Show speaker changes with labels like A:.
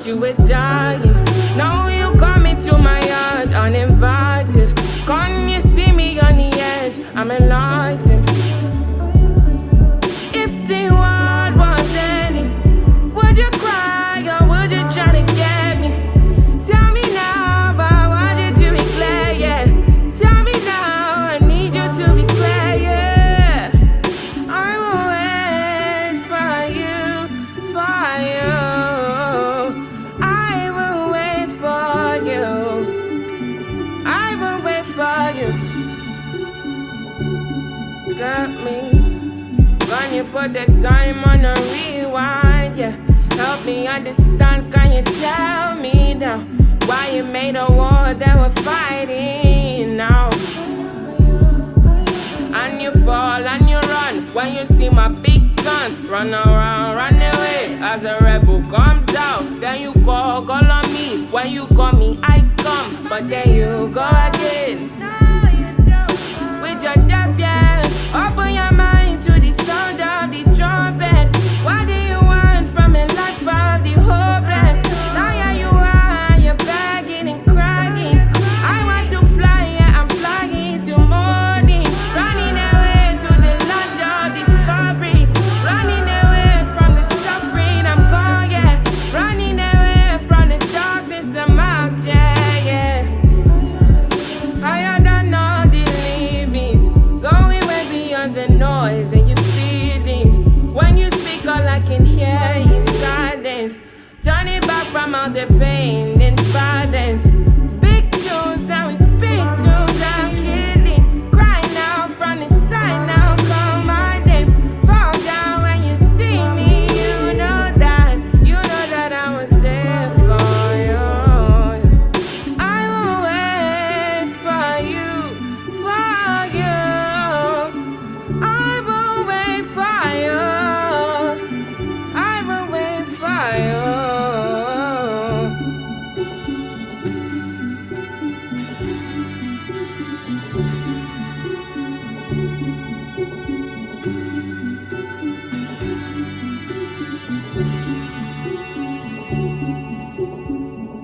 A: thought you were dying. Now you come into my yard uninvited. Come you see me on the edge, I'm enlightened. If the world was ending, would you cry or would you try to get me? Tell me now about what you do in clear, yeah. Tell me now, I need you to be clear, yeah. I will wait for you, for you. I will wait for you. I will wait for you. Got me. Can you put the time on a rewind, yeah? Help me understand, can you tell me now why you made a war that we're fighting now? And you fall and you run when you see my big guns. Run around, run away as a rebel comes out. Then you call on me. When you call me, I come. But then you go again with your defiance. Open your mind to the sound of the trumpet. What do you want from a life of the hopeless? Now here you are, you're begging and crying. I want to fly, yeah, I'm flying to morning. Running away to the land of discovery. Running away from the suffering, I'm gone, yeah. Running away from the darkness, I'm out, yeah, yeah. Higher than all the limits, going way beyond the noise and your feelings. When you speak, all I can hear is silence. Turning back from all the pain and violence.